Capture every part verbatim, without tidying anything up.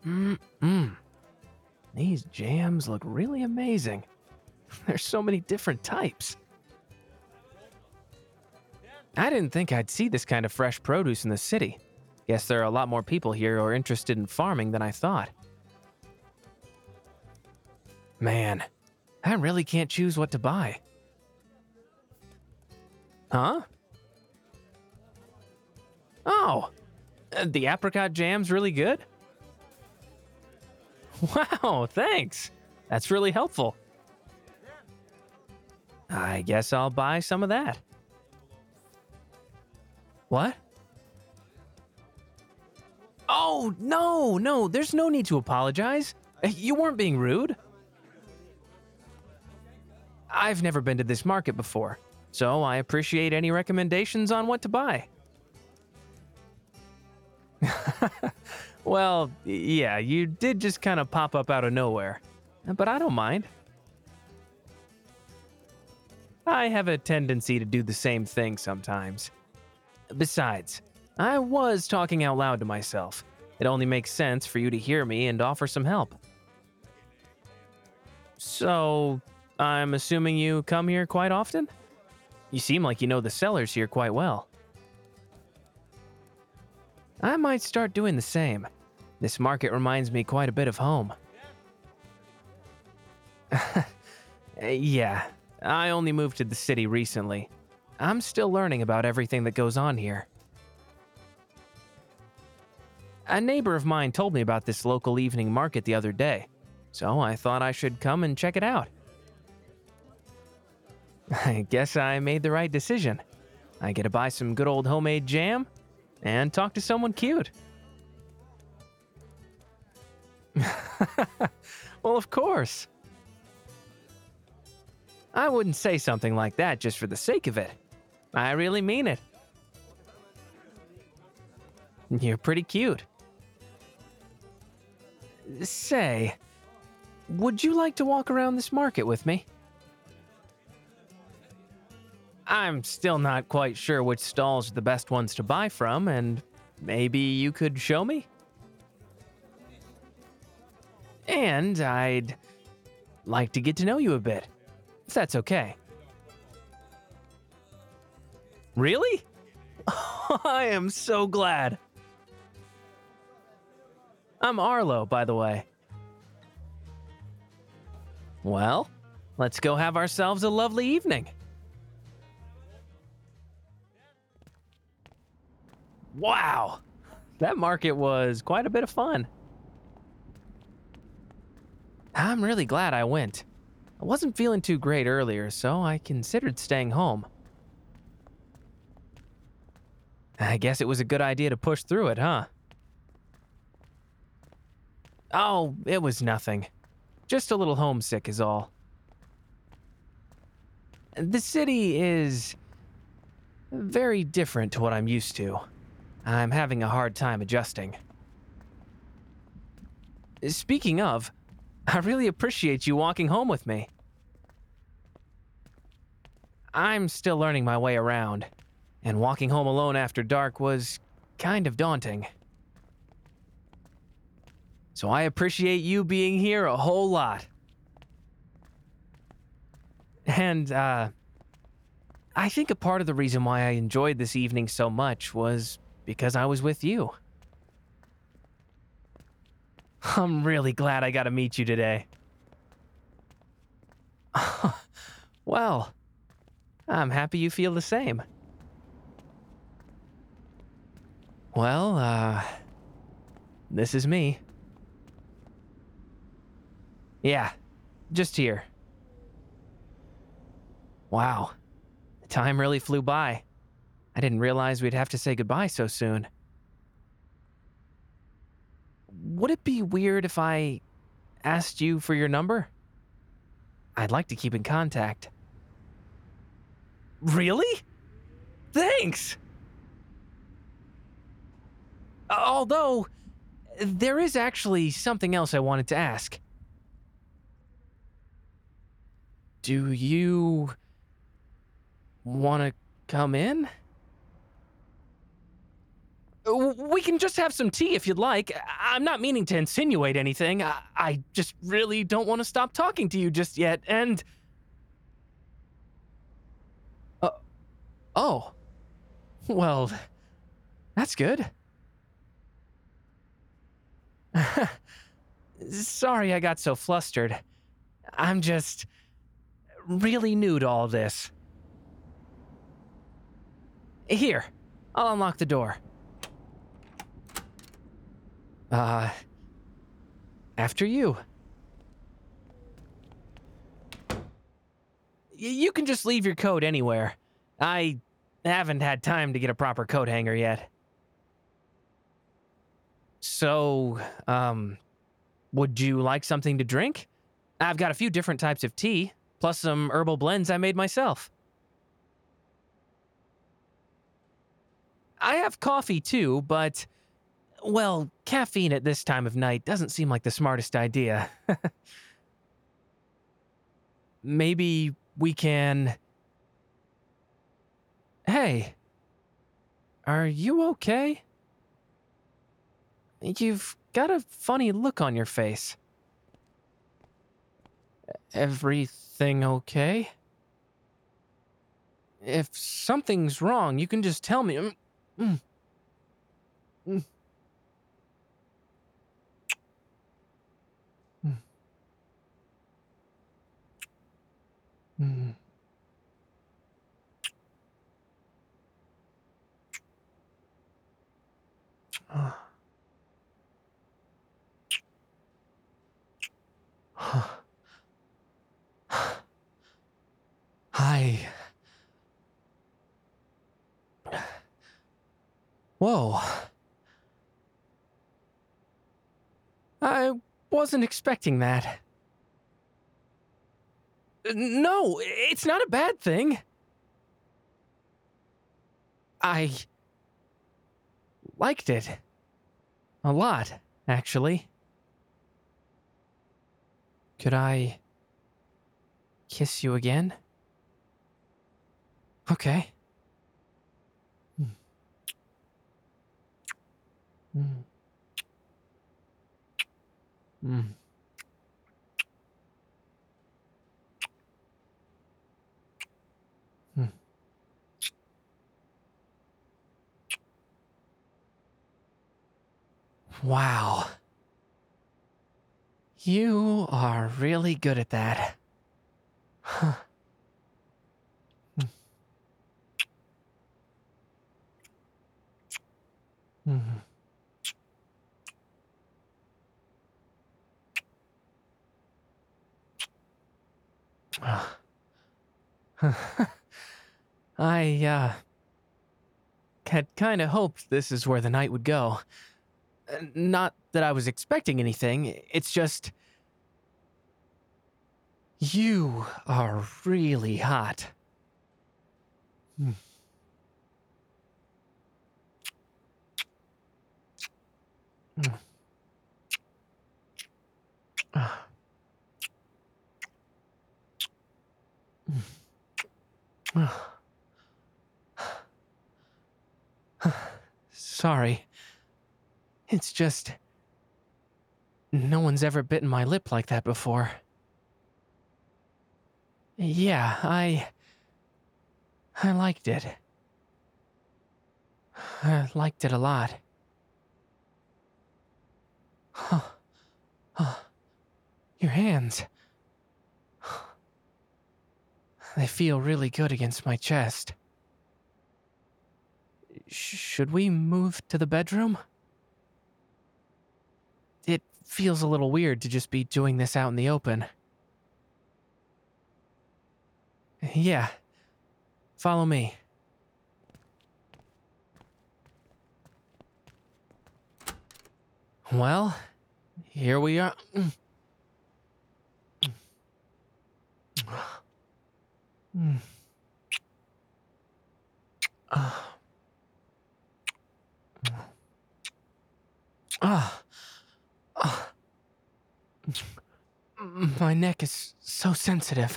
Mmm. These jams look really amazing. There's so many different types. I didn't think I'd see this kind of fresh produce in the city. Guess there are a lot more people here who are interested in farming than I thought. Man, I really can't choose what to buy. Huh? Oh, uh, the apricot jam's really good? Wow, thanks. That's really helpful. I guess I'll buy some of that. What? Oh, no, no, there's no need to apologize. Uh, You weren't being rude. I've never been to this market before, so I appreciate any recommendations on what to buy. Well, y- yeah, you did just kind of pop up out of nowhere, but I don't mind. I have a tendency to do the same thing sometimes. Besides, I was talking out loud to myself. It only makes sense for you to hear me and offer some help. So, I'm assuming you come here quite often? You seem like you know the sellers here quite well. I might start doing the same. This market reminds me quite a bit of home. Uh, yeah, I only moved to the city recently. I'm still learning about everything that goes on here. A neighbor of mine told me about this local evening market the other day, so I thought I should come and check it out. I guess I made the right decision. I get to buy some good old homemade jam and talk to someone cute. Well, of course. I wouldn't say something like that just for the sake of it. I really mean it. You're pretty cute. Say, would you like to walk around this market with me? I'm still not quite sure which stalls are the best ones to buy from, and maybe you could show me? And I'd like to get to know you a bit, if that's okay. Really? I am so glad. I'm Arlo, by the way. Well, let's go have ourselves a lovely evening. Wow, that market was quite a bit of fun. I'm really glad I went. I wasn't feeling too great earlier, so I considered staying home. I guess it was a good idea to push through it, huh? Oh, it was nothing. Just a little homesick is all. The city is very different to what I'm used to. I'm having a hard time adjusting. Speaking of, I really appreciate you walking home with me. I'm still learning my way around, and walking home alone after dark was kind of daunting. So I appreciate you being here a whole lot. And, uh, I think a part of the reason why I enjoyed this evening so much was because I was with you. I'm really glad I got to meet you today. Well, I'm happy you feel the same. Well, uh, this is me. Yeah, just here. Wow, the time really flew by. I didn't realize we'd have to say goodbye so soon. Would it be weird if I asked you for your number? I'd like to keep in contact. Really? Thanks! Although, there is actually something else I wanted to ask. Do you want to come in? W- We can just have some tea if you'd like. I- I'm not meaning to insinuate anything. I, I just really don't want to stop talking to you just yet, and. Uh, oh. Well, that's good. Sorry I got so flustered. I'm just really new to all this. Here, I'll unlock the door. Uh, after you. Y- you can just leave your coat anywhere. I haven't had time to get a proper coat hanger yet. So, um, would you like something to drink? I've got a few different types of tea, plus some herbal blends I made myself. I have coffee too, but, well, caffeine at this time of night doesn't seem like the smartest idea. Maybe we can. Hey, are you okay? You've got a funny look on your face. Everything okay? If something's wrong, you can just tell me. Mm, mm, mm, mm, mm. Ah. Hi. Whoa. I wasn't expecting that. No, it's not a bad thing. I liked it. A lot, actually. Could I kiss you again? Okay. Mm. Mm. Mm. Mm. Wow. You are really good at that. Huh. Mm. Mm. Ah. I, uh, had kinda hoped this is where the night would go. Uh, Not that I was expecting anything, it's just. You are really hot. Mm. Mm. Ah. Mm. Ah. Sorry. It's just. No one's ever bitten my lip like that before. Yeah, I. I liked it. I liked it a lot. Huh. Huh. Your hands. They feel really good against my chest. Sh- should we move to the bedroom? It feels a little weird to just be doing this out in the open. Yeah. Follow me. Well, here we are. Mm. Ah. Ah. Ah. My neck is so sensitive.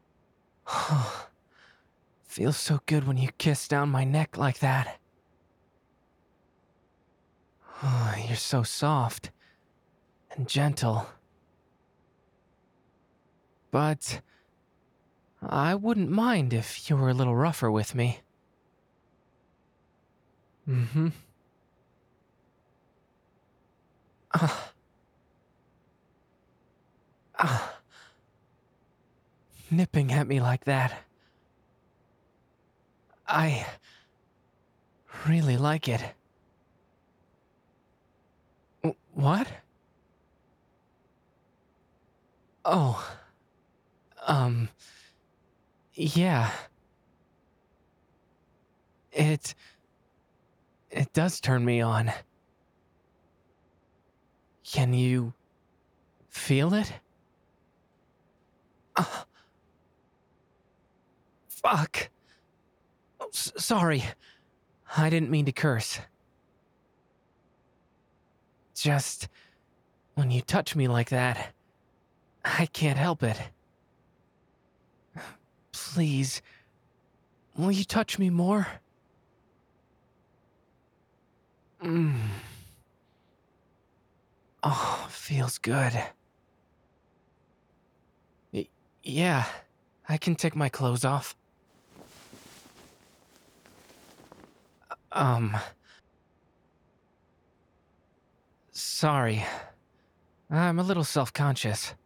Feels so good when you kiss down my neck like that. Oh, you're so soft and gentle. But I wouldn't mind if you were a little rougher with me. Mm-hmm. Ah. Ah. Nipping at me like that. I really like it. W- what? Oh, um, yeah. It it does turn me on. Can you feel it? Ah, fuck. Oh, s- sorry. I didn't mean to curse. Just when you touch me like that, I can't help it. Please, will you touch me more? Mm. Oh, feels good. Y- yeah, I can take my clothes off. Um, sorry. I'm a little self-conscious.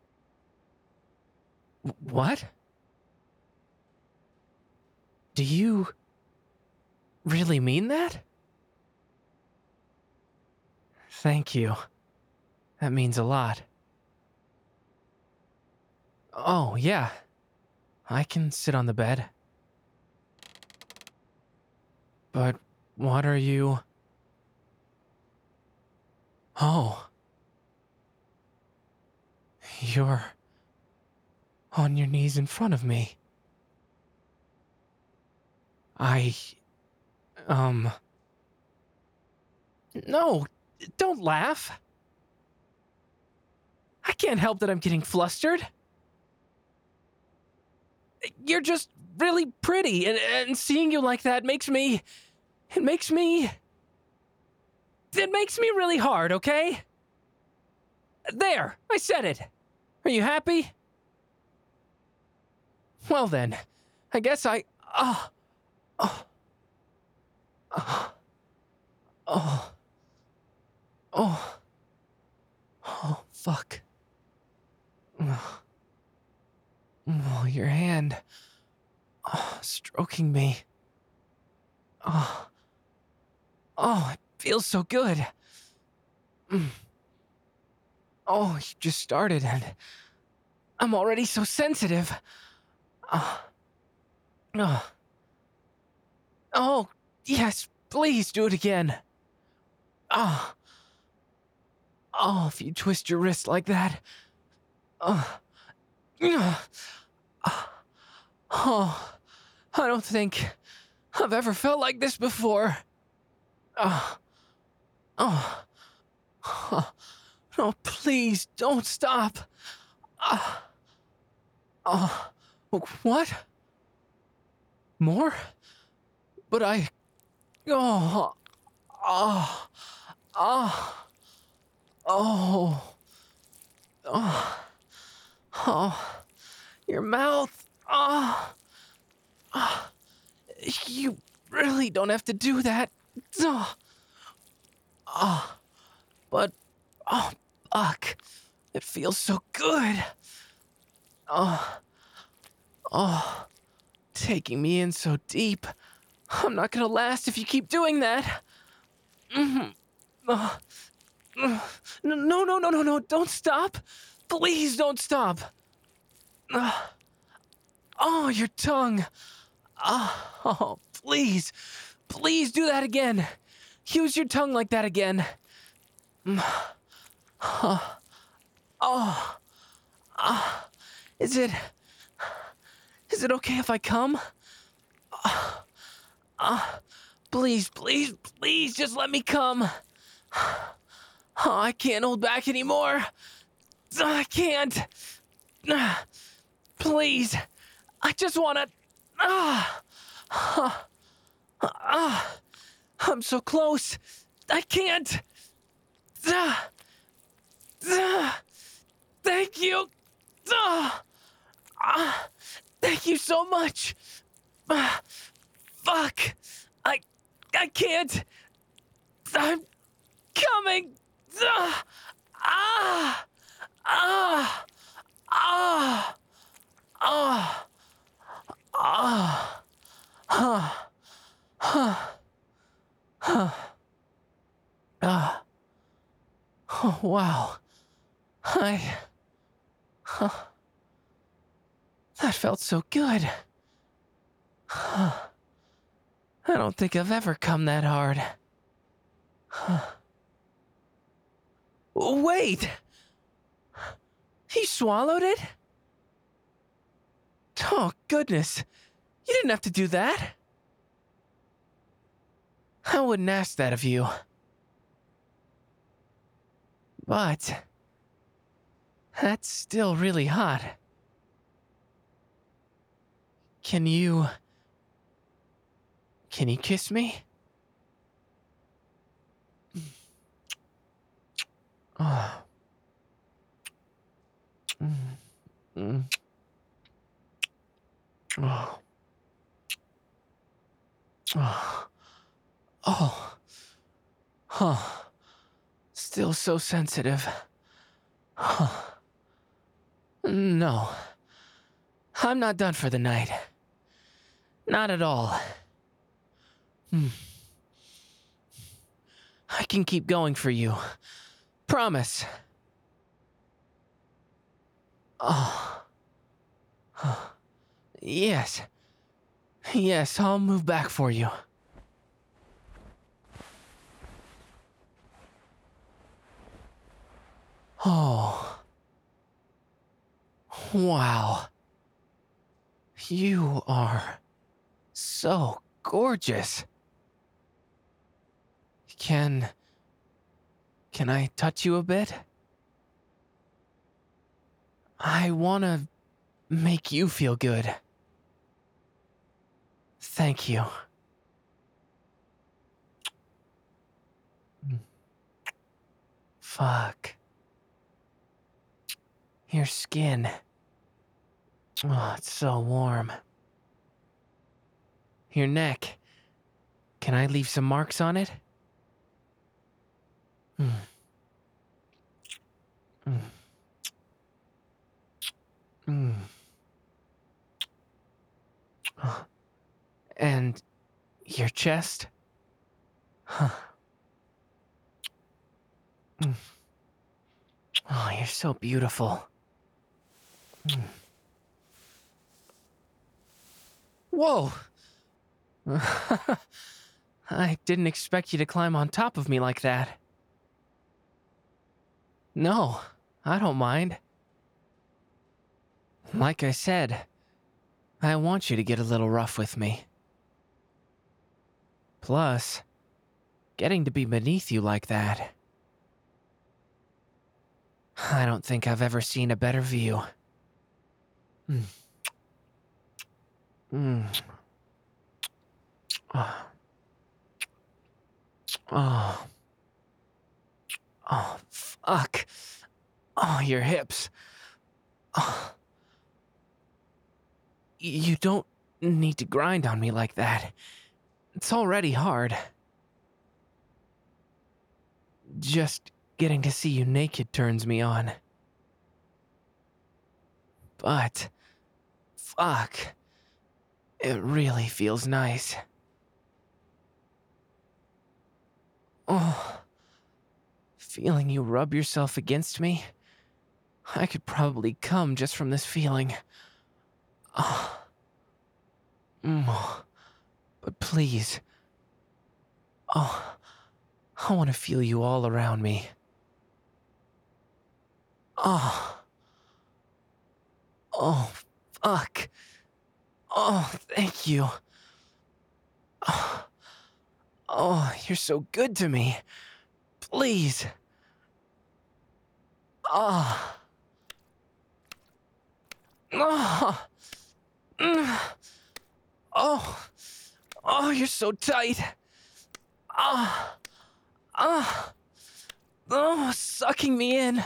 W- what? Do you really mean that? Thank you. That means a lot. Oh, yeah. I can sit on the bed. But what are you... Oh. You're on your knees in front of me. I... Um... No, don't laugh. I can't help that I'm getting flustered. You're just really pretty, and, and seeing you like that makes me... It makes me... It makes me really hard, okay? There, I said it. Are you happy? Well then, I guess I... Oh... Oh... Oh... Oh... Oh... Oh, fuck. Oh, oh, your hand... Oh, stroking me. Oh... Oh, it feels so good. Mm. Oh, you just started and... I'm already so sensitive. Oh... Oh... Oh, yes, please do it again. Oh... Oh, if you twist your wrist like that... Oh... Oh... I don't think I've ever felt like this before. Oh... Oh... Oh... No, please, don't stop. Oh... Oh... What? More? But I... Oh... Oh... Oh... Oh... Oh... Oh... Your mouth... Oh... Oh... You really don't have to do that. Oh... Oh... But... Oh, fuck. It feels so good. Oh... Oh... Taking me in so deep. I'm not gonna last if you keep doing that. Mm-hmm. Oh... No, no, no, no, no, don't stop. Please don't stop. Uh, oh, your tongue. Uh, oh, please. Please do that again. Use your tongue like that again. Mm. Uh, oh. Uh, is it... Is it okay if I come? Uh, uh, please, please, please, just let me come. Oh, I can't hold back anymore. I can't. Uh, please. I just want to... Ah. Uh, uh, I'm so close. I can't. Ah, ah, thank you. Ah, ah, thank you so much. Ah, fuck. I, I can't. I'm coming. Ah, ah, ah, ah, ah, ah, huh, huh, huh, ah. Oh, wow. I... Huh. That felt so good. Huh. I don't think I've ever come that hard. Huh. Wait! He swallowed it? Oh, goodness. You didn't have to do that. I wouldn't ask that of you. But... that's still really hot. Can you... Can you kiss me? Oh. Mm. Mm. Oh. Oh. Oh. Huh. Still so sensitive. Huh. No. I'm not done for the night. Not at all. Hmm. I can keep going for you. Promise. Oh. Yes. Yes, I'll move back for you. Oh. Wow. You are so gorgeous. Can... Can I touch you a bit? I wanna make you feel good. Thank you. Fuck. Your skin. Oh, it's so warm. Your neck. Can I leave some marks on it? Mm. Mm. Mm. Oh. And your chest? Huh. Mm. Oh, you're so beautiful. Mm. Whoa! I didn't expect you to climb on top of me like that. No, I don't mind. Like I said, I want you to get a little rough with me. Plus, getting to be beneath you like that. I don't think I've ever seen a better view. Mm. Mm. Oh. Oh. Oh, fuck. Oh, your hips. Oh. You don't need to grind on me like that. It's already hard. Just getting to see you naked turns me on. But, fuck. It really feels nice. Oh. Feeling you rub yourself against me? I could probably come just from this feeling. Oh. Mm. But please. Oh. I want to feel you all around me. Oh. Oh, fuck. Oh, thank you. Oh. Oh, you're so good to me. Please. Oh. Oh. Mm. Oh. Oh, you're so tight. Oh. Ah, oh, sucking me in.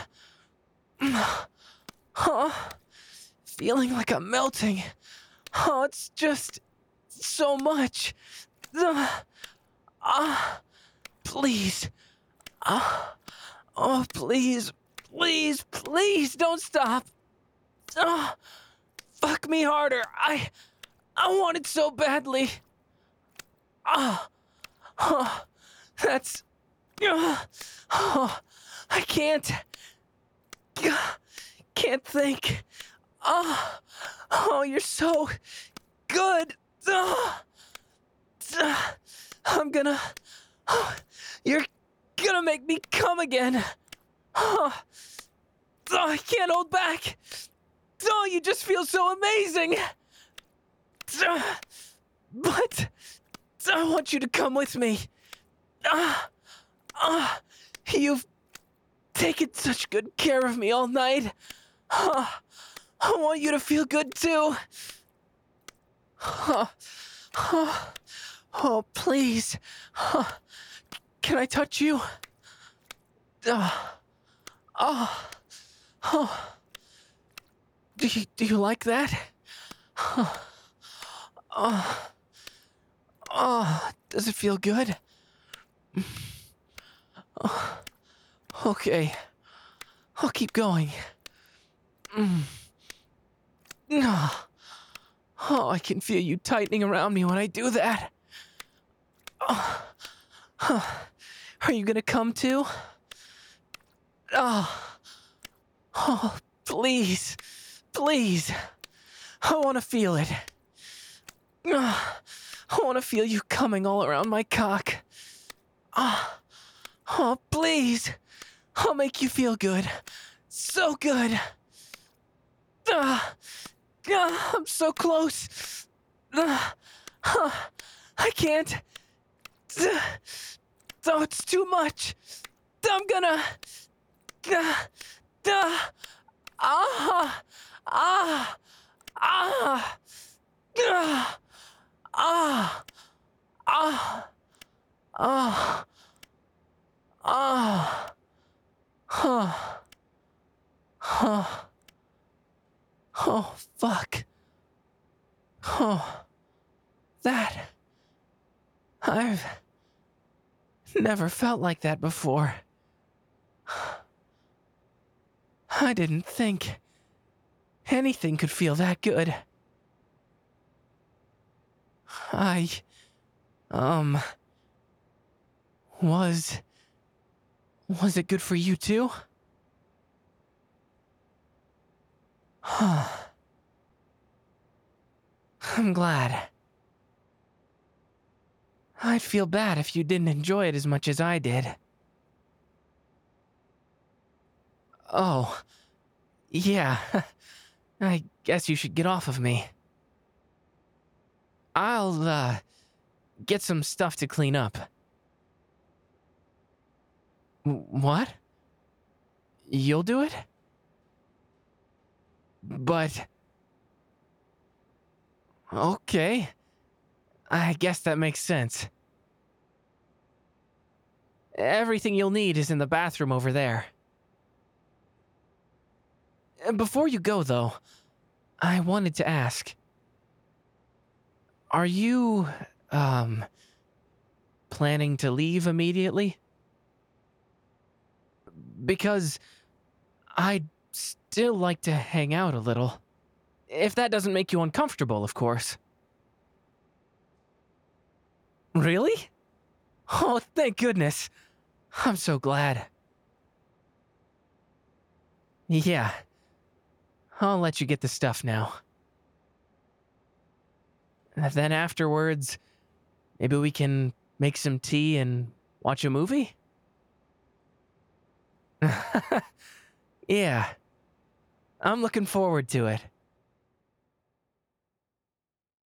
Huh? Feeling like I'm melting. Oh, it's just so much. Ugh. Ah, please. Ah, oh, please, please, please don't stop. Ah, fuck me harder. I, I want it so badly. Ah, oh, that's. Uh, oh, I can't. Can't think. Oh, oh, you're so good. Oh, I'm gonna. Oh, you're gonna make me come again. Oh, oh, I can't hold back. Oh, you just feel so amazing. But I want you to come with me. Ah, ah, you've taken such good care of me all night. Ah, I want you to feel good too. Ah, ah, oh, please. Ah, can I touch you? Ah, ah, oh. Do you, do you like that? Ah, ah, ah, does it feel good? Ah, okay, I'll keep going. Mm. Ah. Oh, I can feel you tightening around me when I do that. Oh, huh. Are you gonna come too? Oh, oh, please, please. I want to feel it. Oh, I want to feel you coming all around my cock. Oh, oh, please. I'll make you feel good. So good. Ah. Uh, I'm so close. Uh, uh, I can't. Uh, oh, it's too much. I'm gonna. Uh, uh, ah, ah, ah, uh, ah, ah, ah, ah, huh, huh. Oh, fuck. Oh, that. I've never felt like that before. I didn't think anything could feel that good. I, um, was. Was it good for you too? Huh. I'm glad. I'd feel bad if you didn't enjoy it as much as I did. Oh, yeah. I guess you should get off of me. I'll, uh, get some stuff to clean up. W- what? You'll do it? But... Okay. I guess that makes sense. Everything you'll need is in the bathroom over there. Before you go, though, I wanted to ask. Are you, um, planning to leave immediately? Because I'd still like to hang out a little. If that doesn't make you uncomfortable, of course. Really? Oh, thank goodness. I'm so glad. Yeah. I'll let you get the stuff now. Then afterwards, maybe we can make some tea and watch a movie? Yeah. I'm looking forward to it.